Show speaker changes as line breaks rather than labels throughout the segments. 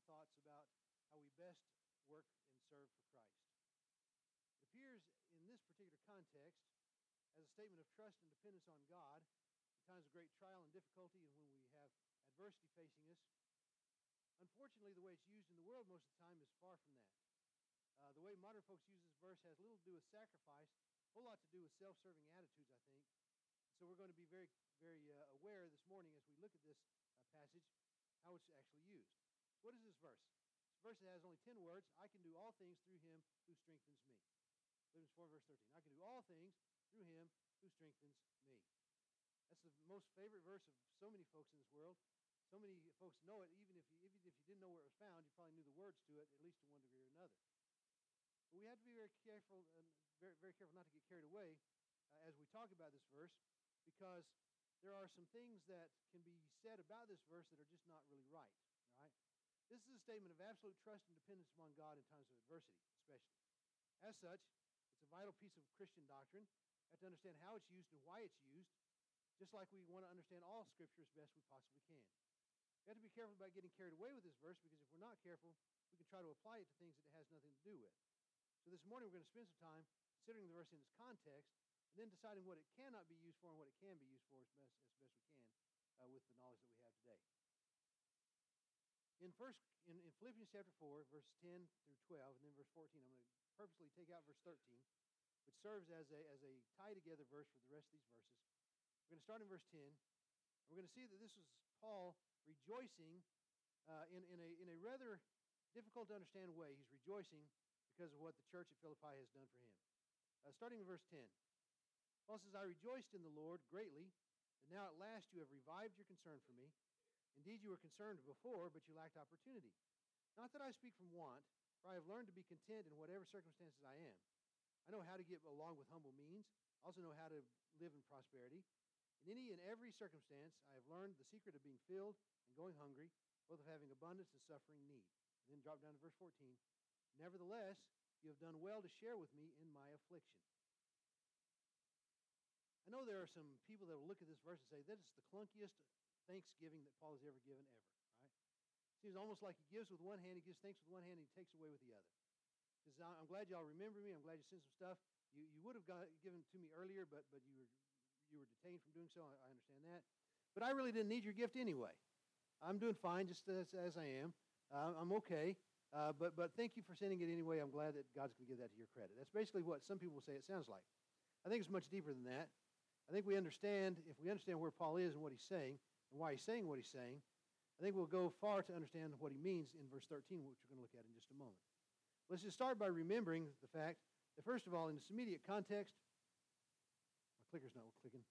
thoughts about how we best work and serve for Christ. It appears in this particular context as a statement of trust and dependence on God in times of great trial and difficulty and when we have adversity facing us. Unfortunately, the way it's used in the world most of the time is far from that. The way modern folks use this verse has little to do with sacrifice, a whole lot to do with self-serving attitudes, I think. So we're going to be very, very aware this morning as we look at this passage, how it's actually used. So what is this verse? This verse has only 10 words. I can do all things through him who strengthens me. Philippians 4, verse 13. I can do all things through him who strengthens me. That's the most favorite verse of so many folks in this world. So many folks know it. Even if you didn't know where it was found, you probably knew the words to it, at least to one degree or another. But we have to be very careful, very, very careful not to get carried away as we talk about this verse, because there are some things that can be said about this verse that are just not really right. All right? This is a statement of absolute trust and dependence upon God in times of adversity, especially. As such, it's a vital piece of Christian doctrine. We have to understand how it's used and why it's used, just like we want to understand all Scripture as best we possibly can. We have to be careful about getting carried away with this verse, because if we're not careful, we can try to apply it to things that it has nothing to do with. So this morning we're going to spend some time considering the verse in its context, and then deciding what it cannot be used for and what it can be used for as best we can with the knowledge that we have today. In Philippians chapter 4, verse 10 through 12, and then verse 14, I'm going to purposely take out verse 13, which serves as a tie-together verse for the rest of these verses. We're going to start in verse 10, and we're going to see that this was Paul rejoicing in a rather difficult to understand way. He's rejoicing because of what the church at Philippi has done for him. Starting in verse 10, Paul says, I rejoiced in the Lord greatly that now at last you have revived your concern for me. Indeed, you were concerned before, but you lacked opportunity. Not that I speak from want, for I have learned to be content in whatever circumstances I am. I know how to get along with humble means. I also know how to live in prosperity. In any and every circumstance, I have learned the secret of being filled and going hungry, both of having abundance and suffering need. And then drop down to verse 14. Nevertheless, you have done well to share with me in my affliction. I know there are some people that will look at this verse and say, that is the clunkiest thanksgiving that Paul has ever given ever, right? Seems almost like he gives with one hand, he gives thanks with one hand, and he takes away with the other. Because I'm glad y'all remember me. I'm glad you sent some stuff. You would have given it to me earlier, but you were detained from doing so. I understand that. But I really didn't need your gift anyway. I'm doing fine just as I am. I'm okay. But thank you for sending it anyway. I'm glad that God's going to give that to your credit. That's basically what some people will say it sounds like. I think it's much deeper than that. I think if we understand where Paul is and what he's saying, and why he's saying what he's saying, I think we'll go far to understand what he means in verse 13, which we're going to look at in just a moment. Let's just start by remembering the fact that, first of all, in this immediate context, my clicker's not clicking.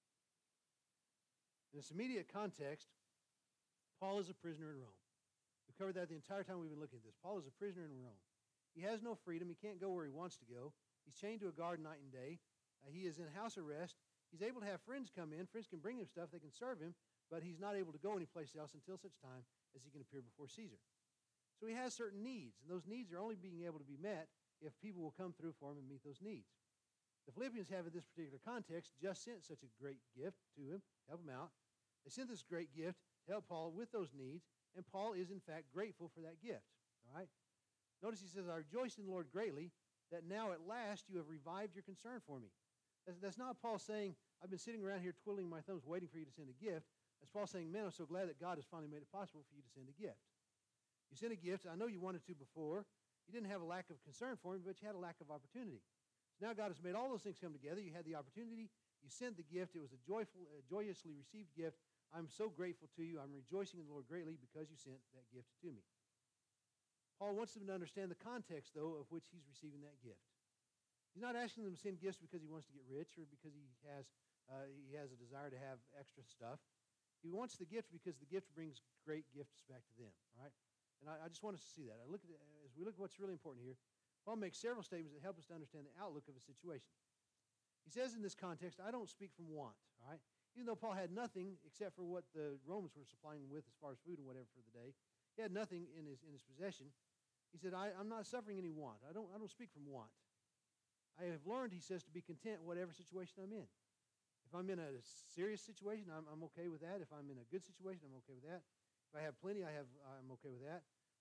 In this immediate context, Paul is a prisoner in Rome. We've covered that the entire time we've been looking at this. Paul is a prisoner in Rome. He has no freedom. He can't go where he wants to go. He's chained to a guard night and day. He is in house arrest. He's able to have friends come in. Friends can bring him stuff. They can serve him. But he's not able to go anyplace else until such time as he can appear before Caesar. So he has certain needs, and those needs are only being able to be met if people will come through for him and meet those needs. The Philippians have, in this particular context, just sent such a great gift to him, help him out. They sent this great gift to help Paul with those needs, and Paul is, in fact, grateful for that gift. All right? Notice he says, I rejoiced in the Lord greatly that now at last you have revived your concern for me. That's not Paul saying, I've been sitting around here twiddling my thumbs waiting for you to send a gift. That's Paul saying, man, I'm so glad that God has finally made it possible for you to send a gift. You sent a gift. I know you wanted to before. You didn't have a lack of concern for me, but you had a lack of opportunity. So now God has made all those things come together. You had the opportunity. You sent the gift. It was a joyously received gift. I'm so grateful to you. I'm rejoicing in the Lord greatly because you sent that gift to me. Paul wants them to understand the context, though, of which he's receiving that gift. He's not asking them to send gifts because he wants to get rich or because he has a desire to have extra stuff. He wants the gift because the gift brings great gifts back to them. All right? And I just want us to see that. As we look at what's really important here, Paul makes several statements that help us to understand the outlook of a situation. He says in this context, I don't speak from want. All right? Even though Paul had nothing except for what the Romans were supplying him with as far as food and whatever for the day, he had nothing in his possession. He said, I'm not suffering any want. I don't speak from want. I have learned, he says, to be content whatever situation I'm in. If I'm in a serious situation, I'm okay with that. If I'm in a good situation, I'm okay with that. If I have plenty, I'm okay with that.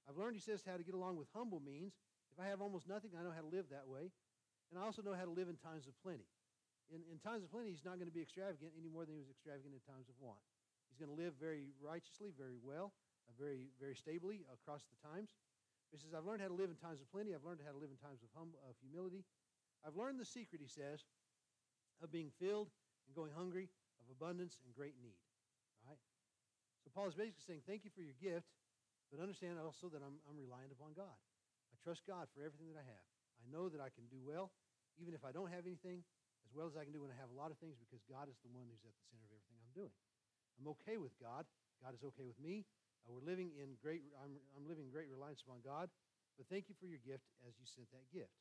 I've learned, he says, how to get along with humble means. If I have almost nothing, I know how to live that way. And I also know how to live in times of plenty. In times of plenty, he's not going to be extravagant any more than he was extravagant in times of want. He's going to live very righteously, very well, very, very stably across the times. He says, I've learned how to live in times of plenty. I've learned how to live in times of humility. I've learned the secret, he says, of being filled and going hungry, of abundance and great need. Right? So Paul is basically saying, thank you for your gift, but understand also that I'm reliant upon God. I trust God for everything that I have. I know that I can do well, even if I don't have anything, as well as I can do when I have a lot of things, because God is the one who's at the center of everything I'm doing. I'm okay with God. God is okay with me. I'm living in great reliance upon God. But thank you for your gift as you sent that gift.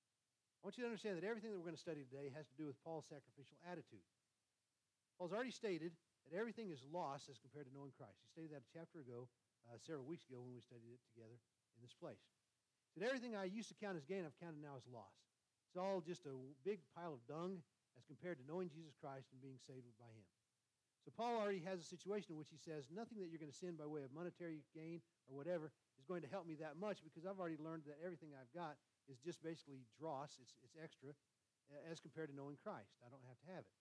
I want you to understand that everything that we're going to study today has to do with Paul's sacrificial attitude. Paul's already stated that everything is lost as compared to knowing Christ. He stated that a chapter ago, several weeks ago, when we studied it together in this place. He said, everything I used to count as gain, I've counted now as loss. It's all just a big pile of dung as compared to knowing Jesus Christ and being saved by him. So Paul already has a situation in which he says, nothing that you're going to send by way of monetary gain or whatever is going to help me that much, because I've already learned that everything I've got is just basically dross, it's extra, as compared to knowing Christ. I don't have to have it.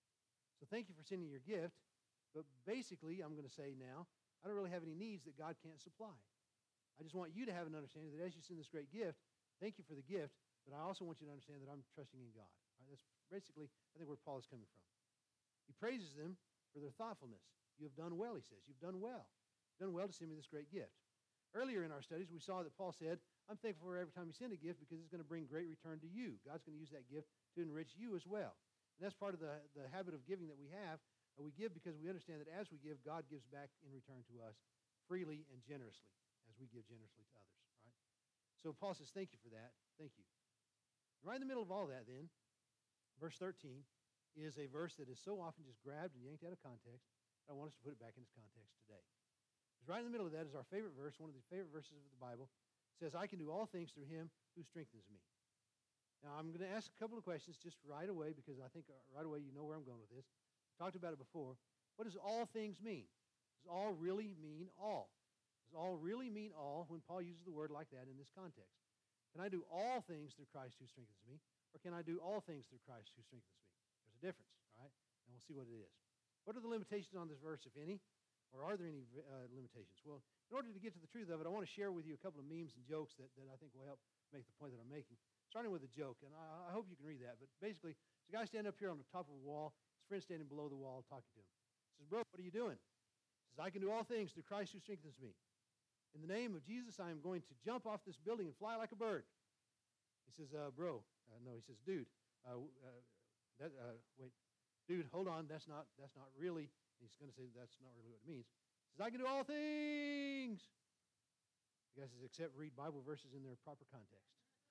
So thank you for sending your gift, but basically, I'm going to say now, I don't really have any needs that God can't supply. I just want you to have an understanding that as you send this great gift, thank you for the gift, but I also want you to understand that I'm trusting in God. Right? That's basically, I think, where Paul is coming from. He praises them for their thoughtfulness. You have done well, he says. You've done well. You've done well to send me this great gift. Earlier in our studies, we saw that Paul said, I'm thankful for every time you send a gift because it's going to bring great return to you. God's going to use that gift to enrich you as well. And that's part of the habit of giving that we have. We give because we understand that as we give, God gives back in return to us freely and generously as we give generously to others. Right? So Paul says, thank you for that. Thank you. Right in the middle of all that then, verse 13 is a verse that is so often just grabbed and yanked out of context, I want us to put it back in its context today. Because right in the middle of that is our favorite verse, one of the favorite verses of the Bible. It says, I can do all things through him who strengthens me. Now, I'm going to ask a couple of questions just right away, because I think right away you know where I'm going with this. We've talked about it before. What does all things mean? Does all really mean all? Does all really mean all when Paul uses the word like that in this context? Can I do all things through Christ who strengthens me? Or can I do all things through Christ who strengthens me? There's a difference, all right? And we'll see what it is. What are the limitations on this verse, if any? Or are there any limitations? Well, in order to get to the truth of it, I want to share with you a couple of memes and jokes that I think will help make the point that I'm making. Starting with a joke, and I hope you can read that. But basically, there's a guy standing up here on the top of a wall. His friend standing below the wall talking to him. He says, bro, what are you doing? He says, I can do all things through Christ who strengthens me. In the name of Jesus, I am going to jump off this building and fly like a bird. He says, bro. No, he says, dude. Wait. Dude, hold on. That's not really. He's going to say that's not really what it means. He says, I can do all things. The guy says, except read Bible verses in their proper context.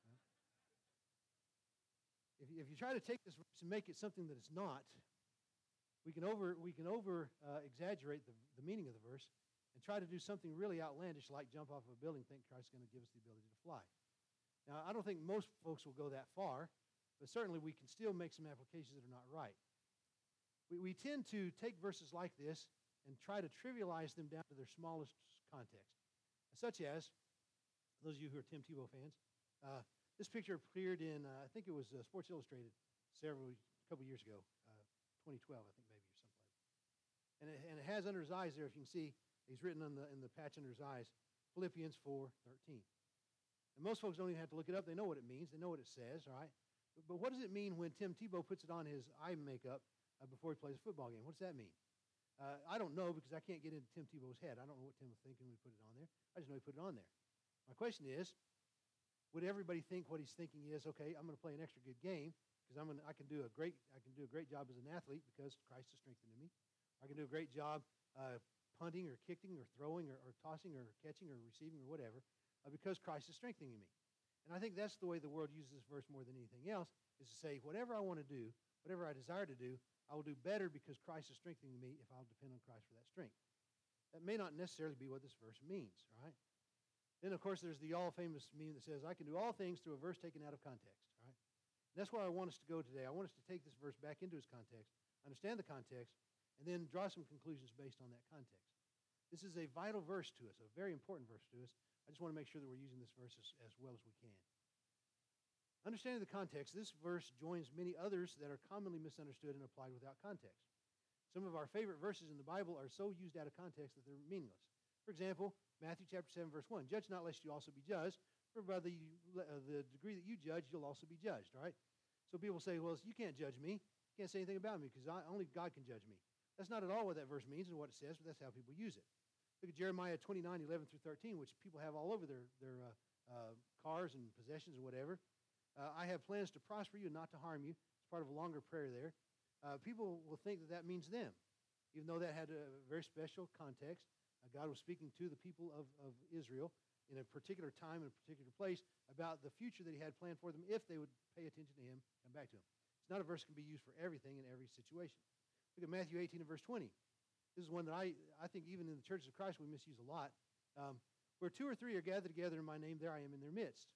If you try to take this verse and make it something that it's not, we can over exaggerate the meaning of the verse and try to do something really outlandish like jump off of a building, think Christ's going to give us the ability to fly. Now, I don't think most folks will go that far, but certainly we can still make some applications that are not right. We tend to take verses like this and try to trivialize them down to their smallest context, such as, those of you who are Tim Tebow fans, this picture appeared in, I think it was Sports Illustrated a couple years ago, 2012, I think maybe, or something like that. And it has under his eyes there, if you can see, he's written in the patch under his eyes, Philippians 4:13. And most folks don't even have to look it up. They know what it means. They know what it says, all right? But what does it mean when Tim Tebow puts it on his eye makeup before he plays a football game? What does that mean? I don't know, because I can't get into Tim Tebow's head. I don't know what Tim was thinking when he put it on there. I just know he put it on there. My question is, would everybody think what he's thinking is, okay, I'm going to play an extra good game because I can do a great job as an athlete because Christ is strengthening me. I can do a great job punting or kicking or throwing or tossing or catching or receiving or whatever because Christ is strengthening me. And I think that's the way the world uses this verse more than anything else, is to say whatever I want to do, whatever I desire to do, I will do better because Christ is strengthening me if I'll depend on Christ for that strength. That may not necessarily be what this verse means, all right? Then, of course, there's the all-famous meme that says, I can do all things through a verse taken out of context, all right? And that's where I want us to go today. I want us to take this verse back into its context, understand the context, and then draw some conclusions based on that context. This is a vital verse to us, a very important verse to us. I just want to make sure that we're using this verse as well as we can. Understanding the context, this verse joins many others that are commonly misunderstood and applied without context. Some of our favorite verses in the Bible are so used out of context that they're meaningless. For example, Matthew chapter 7, verse 1, judge not lest you also be judged, for by the degree that you judge, you'll also be judged, all right? So people say, well, you can't judge me. You can't say anything about me because only God can judge me. That's not at all what that verse means and what it says, but that's how people use it. Look at Jeremiah 29, 11 through 13, which people have all over their cars and possessions and whatever. I have plans to prosper you and not to harm you. It's part of a longer prayer there. People will think that that means them, even though that had a very special context. God was speaking to the people of Israel in a particular time and a particular place about the future that he had planned for them if they would pay attention to him and come back to him. It's not a verse that can be used for everything in every situation. Look at Matthew 18 and verse 20. This is one that I think even in the churches of Christ we misuse a lot. Where two or three are gathered together in my name, there I am in their midst.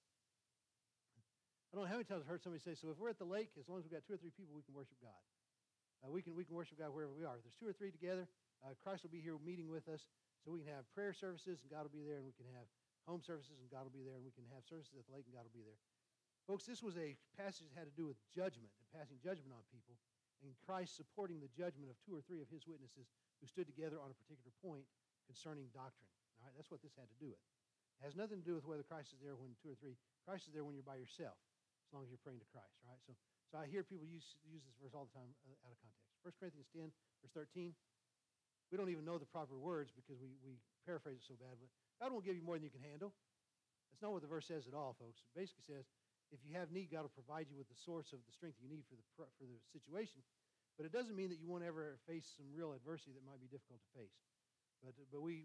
I don't know how many times I've heard somebody say, so if we're at the lake, as long as we've got two or three people, we can worship God. We can worship God wherever we are. If there's two or three together, Christ will be here meeting with us, so we can have prayer services, and God will be there, and we can have home services, and God will be there, and we can have services at the lake, and God will be there. Folks, this was a passage that had to do with judgment and passing judgment on people, and Christ supporting the judgment of two or three of his witnesses who stood together on a particular point concerning doctrine. All right, that's what this had to do with. It has nothing to do with whether Christ is there when two or three. Christ is there when you're by yourself, as long as you're praying to Christ, right? So I hear people use this verse all the time out of context. 1 Corinthians 10, verse 13. We don't even know the proper words because we paraphrase it so bad, but God won't give you more than you can handle. That's not what the verse says at all, folks. It basically says, if you have need, God will provide you with the source of the strength you need for the situation. But it doesn't mean that you won't ever face some real adversity that might be difficult to face. But we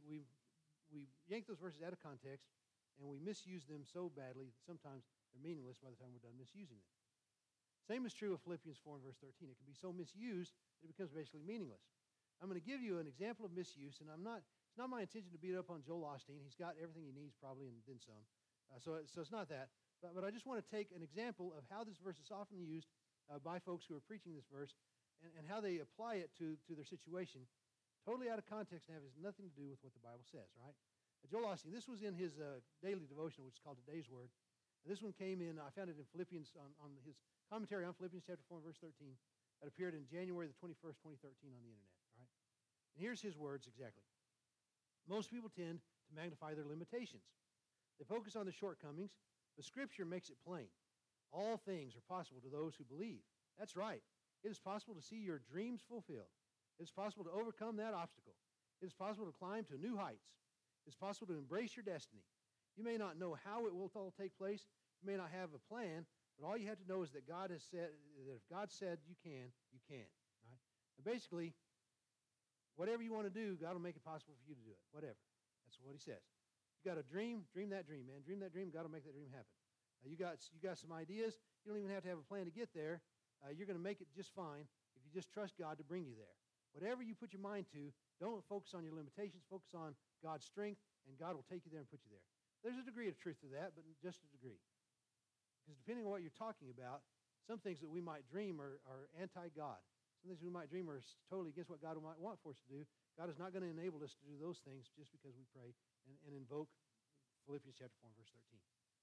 yank those verses out of context, and we misuse them so badly that sometimes they're meaningless by the time we're done misusing them. Same is true of Philippians 4 and verse 13. It can be so misused that it becomes basically meaningless. I'm going to give you an example of misuse, and it's not my intention to beat up on Joel Osteen. He's got everything he needs probably and then some. So it's not that. But I just want to take an example of how this verse is often used by folks who are preaching this verse and how they apply it to their situation, totally out of context and has nothing to do with what the Bible says, right? Joel Osteen, this was in his daily devotional, which is called Today's Word. And this one came in, I found it in Philippians, on his commentary on Philippians chapter 4 and verse 13, that appeared in January the 21st, 2013 on the internet, right? And here's his words exactly. Most people tend to magnify their limitations. They focus on the shortcomings, but Scripture makes it plain. All things are possible to those who believe. That's right. It is possible to see your dreams fulfilled. It is possible to overcome that obstacle. It is possible to climb to new heights. It is possible to embrace your destiny. You may not know how it will all take place. You may not have a plan, but all you have to know is that God has said that if God said you can, you can. Right? And basically, whatever you want to do, God will make it possible for you to do it. Whatever. That's what he says. You got a dream, dream that dream, man. Dream that dream, God will make that dream happen. You got some ideas. You don't even have to have a plan to get there. You're going to make it just fine if you just trust God to bring you there. Whatever you put your mind to, don't focus on your limitations. Focus on God's strength, and God will take you there and put you there. There's a degree of truth to that, but just a degree. Because depending on what you're talking about, some things that we might dream are anti-God. Some things we might dream are totally against what God might want for us to do. God is not going to enable us to do those things just because we pray and invoke Philippians chapter 4, verse 13.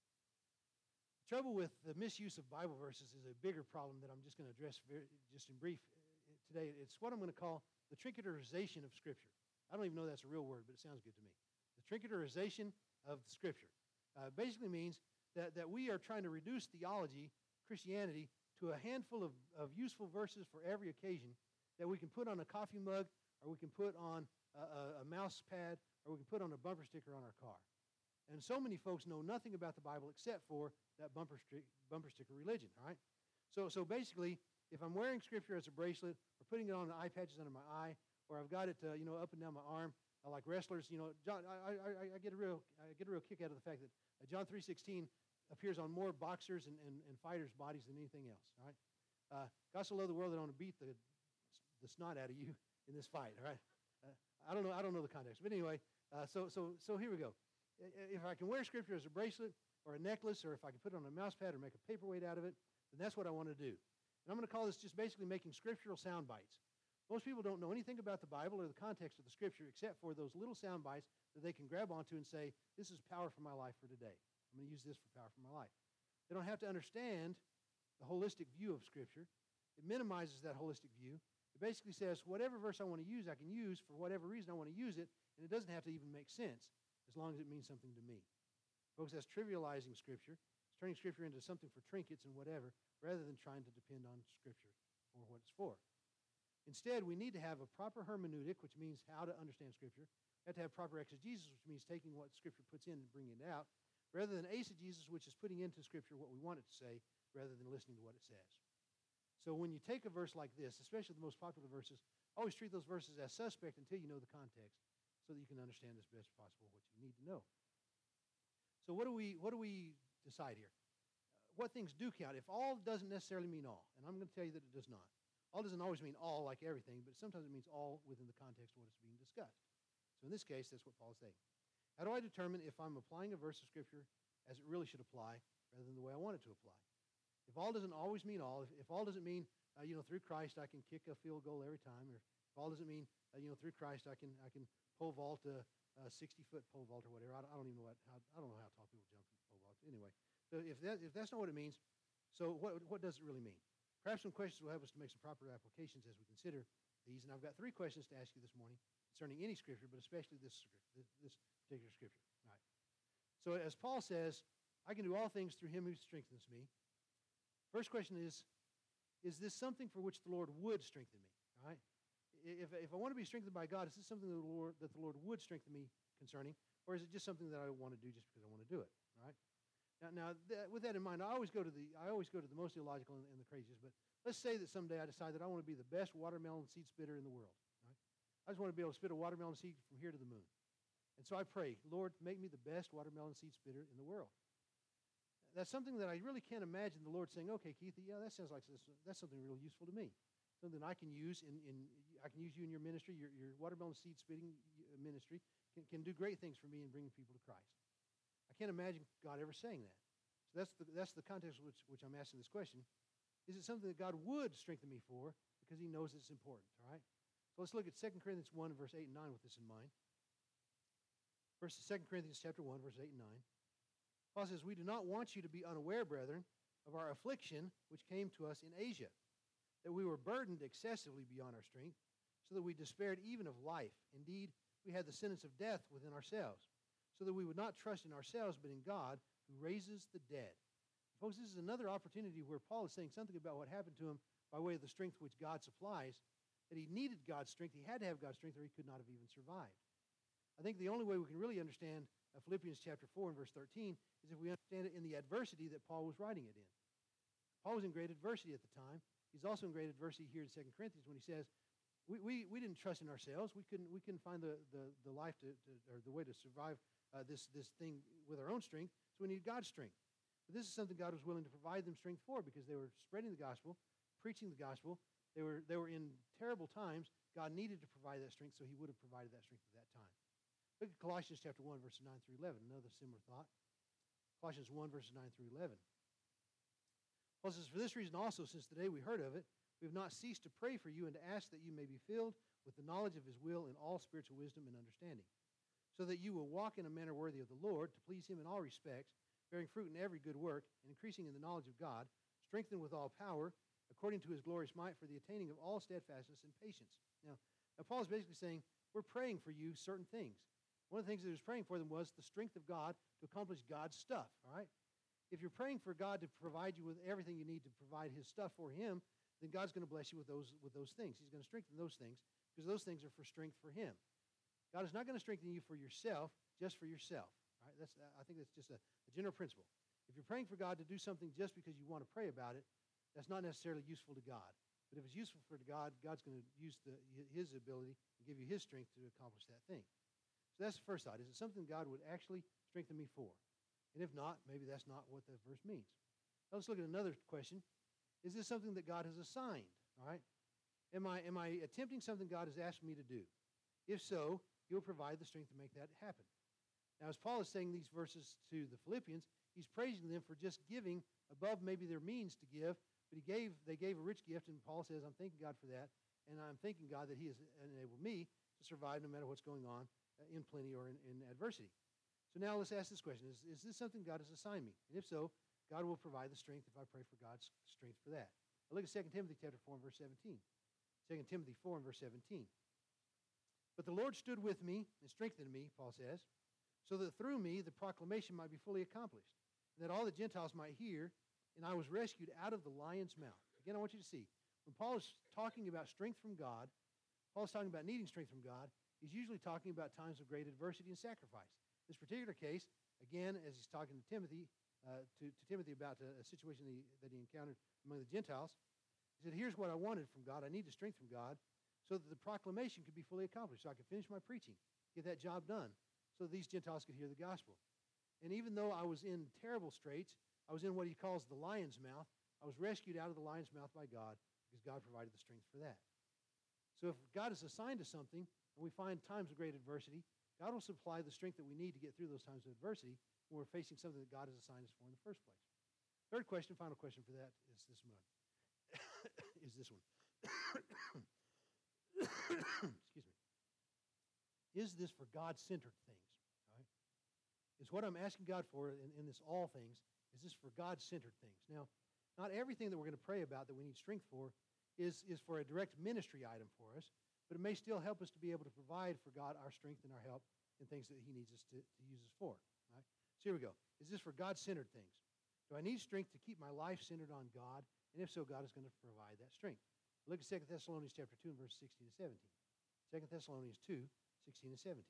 The trouble with the misuse of Bible verses is a bigger problem that I'm just going to address just in brief today. It's what I'm going to call the trinketerization of Scripture. I don't even know that's a real word, but it sounds good to me. The trinketerization of the Scripture basically means that we are trying to reduce theology, Christianity, to a handful of useful verses for every occasion that we can put on a coffee mug, or we can put on a mouse pad, or we can put on a bumper sticker on our car. And so many folks know nothing about the Bible except for that bumper sticker religion, all right? So basically, if I'm wearing Scripture as a bracelet, or putting it on the eye patches under my eye, or I've got it, up and down my arm, like wrestlers, John, I get a real kick out of the fact that John 3:16 appears on more boxers and fighters' bodies than anything else, all right? God so loved the world that I want to beat the snot out of you in this fight, all right? I don't know the context, but anyway, so here we go. If I can wear Scripture as a bracelet or a necklace, or if I can put it on a mouse pad or make a paperweight out of it, then that's what I want to do. And I'm going to call this just basically making scriptural sound bites. Most people don't know anything about the Bible or the context of the Scripture except for those little sound bites that they can grab onto and say, this is power for my life for today. I'm going to use this for power for my life. They don't have to understand the holistic view of Scripture. It minimizes that holistic view. It basically says, whatever verse I want to use, I can use for whatever reason I want to use it, and it doesn't have to even make sense as long as it means something to me. Folks, that's trivializing Scripture. It's turning Scripture into something for trinkets and whatever, rather than trying to depend on Scripture for what it's for. Instead, we need to have a proper hermeneutic, which means how to understand Scripture. We have to have proper exegesis, which means taking what Scripture puts in and bringing it out, rather than eisegesis, which is putting into Scripture what we want it to say, rather than listening to what it says. So when you take a verse like this, especially the most popular verses, always treat those verses as suspect until you know the context, so that you can understand as best possible what you need to know. So what do we decide here? What things do count? If all doesn't necessarily mean all, and I'm going to tell you that it does not. All doesn't always mean all like everything, but sometimes it means all within the context of what is being discussed. So in this case, that's what Paul is saying. How do I determine if I'm applying a verse of Scripture as it really should apply rather than the way I want it to apply? If all doesn't always mean all, if all doesn't mean, through Christ I can kick a field goal every time, or if all doesn't mean, through Christ I can pole vault a 60-foot pole vault or whatever. I don't even know I don't know how tall people jump in pole vaults. Anyway, so if that's not what it means, so what does it really mean? Perhaps some questions will help us to make some proper applications as we consider these. And I've got 3 questions to ask you this morning concerning any Scripture, but especially this particular Scripture. All right. So as Paul says, I can do all things through him who strengthens me. First question is this something for which the Lord would strengthen me? All right. If I want to be strengthened by God, is this something that the Lord would strengthen me concerning, or is it just something that I want to do just because I want to do it? All right. Now with that in mind, I always go to the most illogical and the craziest. But let's say that someday I decide that I want to be the best watermelon seed spitter in the world. Right? I just want to be able to spit a watermelon seed from here to the moon. And so I pray, Lord, make me the best watermelon seed spitter in the world. That's something that I really can't imagine the Lord saying, okay, Keith, yeah, that sounds like that's something real useful to me. Something I can use I can use you in your ministry, your watermelon seed spitting ministry can do great things for me in bringing people to Christ. I can't imagine God ever saying that. So that's the context which I'm asking this question. Is it something that God would strengthen me for because he knows it's important, all right? So let's look at 2 Corinthians 1, verse 8 and 9 with this in mind. 2 Corinthians chapter 1, verse 8 and 9. Paul says, we do not want you to be unaware, brethren, of our affliction which came to us in Asia, that we were burdened excessively beyond our strength, so that we despaired even of life. Indeed, we had the sentence of death within ourselves, so that we would not trust in ourselves, but in God, who raises the dead. Folks, this is another opportunity where Paul is saying something about what happened to him by way of the strength which God supplies, that he needed God's strength. He had to have God's strength, or he could not have even survived. I think the only way we can really understand Philippians chapter 4 and verse 13 is if we understand it in the adversity that Paul was writing it in. Paul was in great adversity at the time. He's also in great adversity here in 2 Corinthians when he says, we didn't trust in ourselves. We couldn't find the life or the way to survive this thing with our own strength, so we need God's strength. But this is something God was willing to provide them strength for because they were spreading the gospel, preaching the gospel. They were in terrible times. God needed to provide that strength, so he would have provided that strength at that time. Look at Colossians chapter 1, verses 9 through 11, another similar thought. Colossians 1, verses 9 through 11. Paul says, for this reason also, since the day we heard of it, we have not ceased to pray for you and to ask that you may be filled with the knowledge of his will in all spiritual wisdom and understanding, so that you will walk in a manner worthy of the Lord, to please him in all respects, bearing fruit in every good work, and increasing in the knowledge of God, strengthened with all power, according to his glorious might, for the attaining of all steadfastness and patience. Now Paul is basically saying, we're praying for you certain things. One of the things that he was praying for them was the strength of God to accomplish God's stuff, all right? If you're praying for God to provide you with everything you need to provide his stuff for him, then God's going to bless you with those things. He's going to strengthen those things because those things are for strength for him. God is not going to strengthen you for yourself, just for yourself. Right? I think that's just a general principle. If you're praying for God to do something just because you want to pray about it, that's not necessarily useful to God. But if it's useful for God, God's going to use his ability and give you his strength to accomplish that thing. So that's the first thought. Is it something God would actually strengthen me for? And if not, maybe that's not what that verse means. Now let's look at another question. Is this something that God has assigned? All right? Am I attempting something God has asked me to do? If so, he'll provide the strength to make that happen. Now, as Paul is saying these verses to the Philippians, he's praising them for just giving above maybe their means to give, but they gave a rich gift, and Paul says, I'm thanking God for that. and I'm thanking God that He has enabled me to survive no matter what's going on in plenty or in adversity. So now let's ask this question. Is this something God has assigned me? And if so, God will provide the strength if I pray for God's strength for that. Now look at 2 Timothy chapter 4 and verse 17. 2 Timothy 4 and verse 17. But the Lord stood with me and strengthened me, Paul says, so that through me the proclamation might be fully accomplished, and that all the Gentiles might hear, and I was rescued out of the lion's mouth. Again, I want you to see, when Paul is talking about strength from God, Paul is talking about needing strength from God, he's usually talking about times of great adversity and sacrifice. In this particular case, again, as he's talking to Timothy, to Timothy about a situation that he encountered among the Gentiles, he said, here's what I wanted from God. I need the strength from God so that the proclamation could be fully accomplished, so I could finish my preaching, get that job done, so that these Gentiles could hear the gospel. And even though I was in terrible straits, I was in what he calls the lion's mouth, I was rescued out of the lion's mouth by God because God provided the strength for that. So if God is assigned to something and we find times of great adversity, God will supply the strength that we need to get through those times of adversity when we're facing something that God has assigned us for in the first place. Third question, final question for that is this one. Is this one. Excuse me. Is this for God-centered things? All right? Is what I'm asking God for in this all things, is this for God-centered things? Now, not everything that we're going to pray about that we need strength for is for a direct ministry item for us, but it may still help us to be able to provide for God our strength and our help in things that He needs us to use us for. All right? So here we go. Is this for God-centered things? Do I need strength to keep my life centered on God? And if so, God is going to provide that strength. Look at 2 Thessalonians chapter 2 and verses 16 to 17. 2 Thessalonians 2, 16 to 17.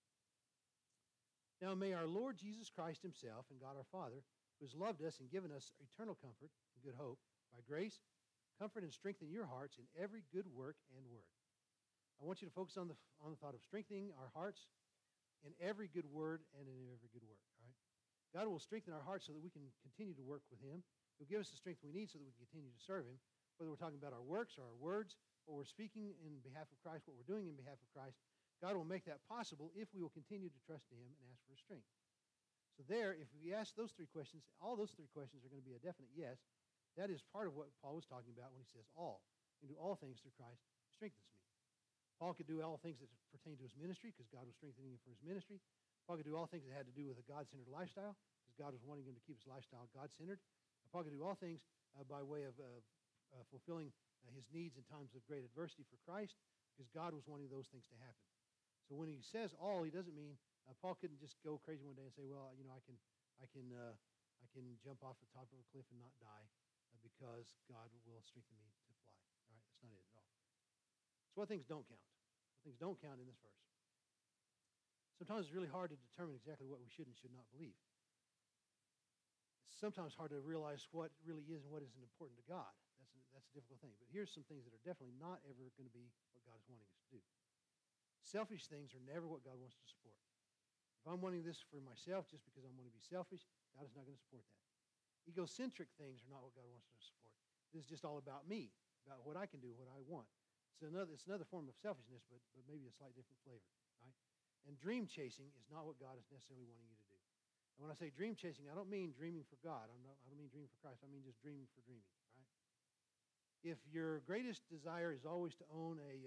Now may our Lord Jesus Christ Himself and God our Father, who has loved us and given us eternal comfort and good hope, by grace, comfort and strengthen your hearts in every good work and word. I want you to focus on the thought of strengthening our hearts in every good word and in every good work. All right? God will strengthen our hearts so that we can continue to work with Him. He'll give us the strength we need so that we can continue to serve Him, whether we're talking about our works or our words, or we're speaking in behalf of Christ, what we're doing in behalf of Christ. God will make that possible if we will continue to trust in Him and ask for His strength. So there, if we ask those three questions, all those three questions are going to be a definite yes. That is part of what Paul was talking about when he says all. And do all things through Christ who strengthens me. Paul could do all things that pertain to his ministry because God was strengthening him for his ministry. Paul could do all things that had to do with a God-centered lifestyle because God was wanting him to keep his lifestyle God-centered. Paul could do all things by way of fulfilling his needs in times of great adversity for Christ because God was wanting those things to happen. So when he says all, he doesn't mean Paul couldn't just go crazy one day and say, well, I can jump off the top of a cliff and not die because God will strengthen me to fly. All right, that's not it at all. So what things don't count? What things don't count in this verse? Sometimes it's really hard to determine exactly what we should and should not believe. It's sometimes hard to realize what really is and what isn't important to God. That's a difficult thing. But here's some things that are definitely not ever going to be what God is wanting us to do. Selfish things are never what God wants to support. If I'm wanting this for myself just because I want to be selfish, God is not going to support that. Egocentric things are not what God wants to support. This is just all about me, about what I can do, what I want. It's another form of selfishness, but maybe a slight different flavor. Right? And dream chasing is not what God is necessarily wanting you to do. And when I say dream chasing, I don't mean dreaming for God. I don't mean dreaming for Christ. I mean just dreaming for dreaming. Right? If your greatest desire is always to own a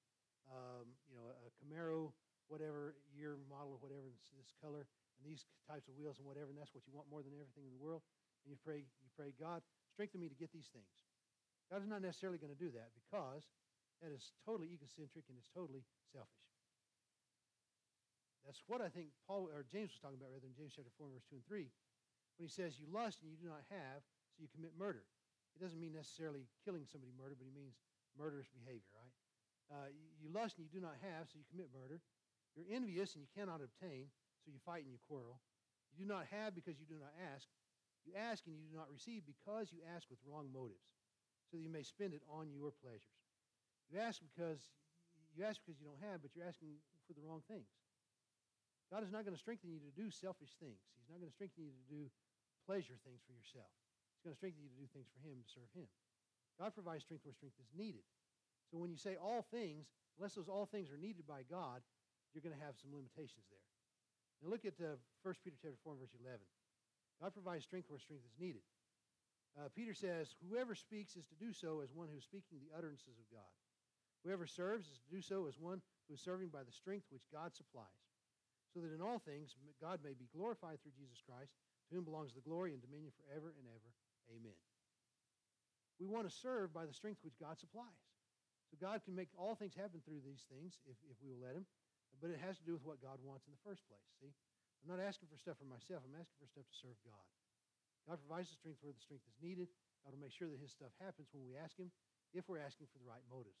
Camaro, whatever year, model, or whatever, this color, and these types of wheels and whatever, and that's what you want more than everything in the world, and you pray, God, strengthen me to get these things. God is not necessarily going to do that because that is totally egocentric and it's totally selfish. That's what I think James was talking about rather in James chapter 4, verse 2 and 3, when he says, you lust and you do not have, so you commit murder. It doesn't mean necessarily killing somebody murder, but he means murderous behavior, right? You lust and you do not have, so you commit murder. You're envious and you cannot obtain, so you fight and you quarrel. You do not have because you do not ask. You ask and you do not receive because you ask with wrong motives, so that you may spend it on your pleasures. You ask because you don't have, but you're asking for the wrong things. God is not going to strengthen you to do selfish things. He's not going to strengthen you to do pleasure things for yourself. He's going to strengthen you to do things for Him, to serve Him. God provides strength where strength is needed. So when you say all things, unless those all things are needed by God, you're going to have some limitations there. Now look at 1 Peter chapter 4, verse 11. God provides strength where strength is needed. Peter says, whoever speaks is to do so as one who is speaking the utterances of God. Whoever serves is to do so as one who is serving by the strength which God supplies, so that in all things God may be glorified through Jesus Christ, to whom belongs the glory and dominion forever and ever. Amen. We want to serve by the strength which God supplies. So God can make all things happen through these things if we will let him, but it has to do with what God wants in the first place. See, I'm not asking for stuff for myself. I'm asking for stuff to serve God. God provides the strength where the strength is needed. God will make sure that his stuff happens when we ask him, if we're asking for the right motives.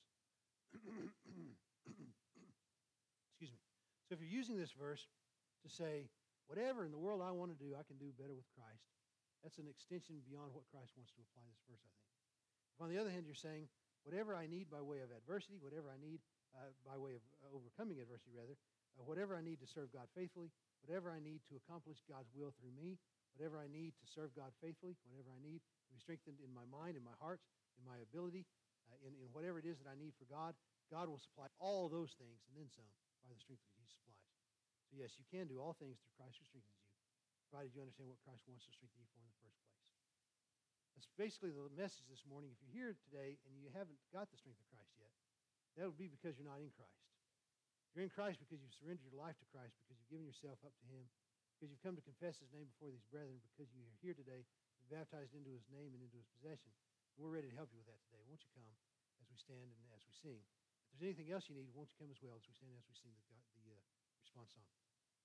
Excuse me. So if you're using this verse to say, whatever in the world I want to do, I can do better with Christ, that's an extension beyond what Christ wants to apply this verse, I think. If on the other hand you're saying, whatever I need by way of adversity, whatever I need by way of overcoming adversity, whatever I need to serve God faithfully, whatever I need to accomplish God's will through me, whatever I need to serve God faithfully, whatever I need to be strengthened in my mind, in my heart, in my ability, in whatever it is that I need for God, God will supply all those things and then some by the strength that he supplies. So yes, you can do all things through Christ who strengthens you, provided you understand what Christ wants to strengthen you for in the first place. That's basically the message this morning. If you're here today and you haven't got the strength of Christ yet, that would be because you're not in Christ. You're in Christ because you've surrendered your life to Christ, because you've given yourself up to him, because you've come to confess his name before these brethren, because you are here today, baptized into his name and into his possession. And we're ready to help you with that today. Won't you come as we stand and as we sing? If there's anything else you need, won't you come as well as we stand and as we sing the response song?